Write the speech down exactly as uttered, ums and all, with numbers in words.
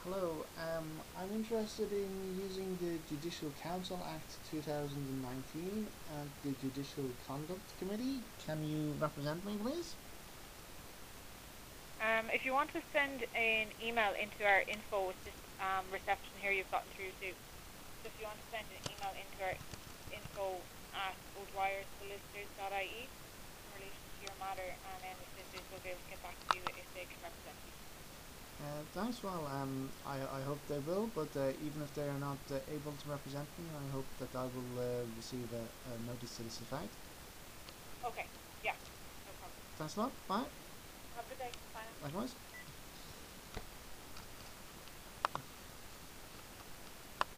Hello, um, I'm interested in using the Judicial Council Act two thousand nineteen and the Judicial Conduct Committee. Can you represent me, please? Um, if you want to send an email into our info, it's this um, reception here you've gotten through to. So if you want to send an email into our info at o'dwyer solicitors dot I E in relation to your matter, and then the solicitors will be able to get back to you if they can represent you. Uh, thanks, well, um, I, I hope they will, but uh, even if they are not uh, able to represent me, I hope that I will uh, receive a, a notice to this effect. Okay, yeah, no problem. Thanks a lot, bye. Have a good day. Bye now. Likewise.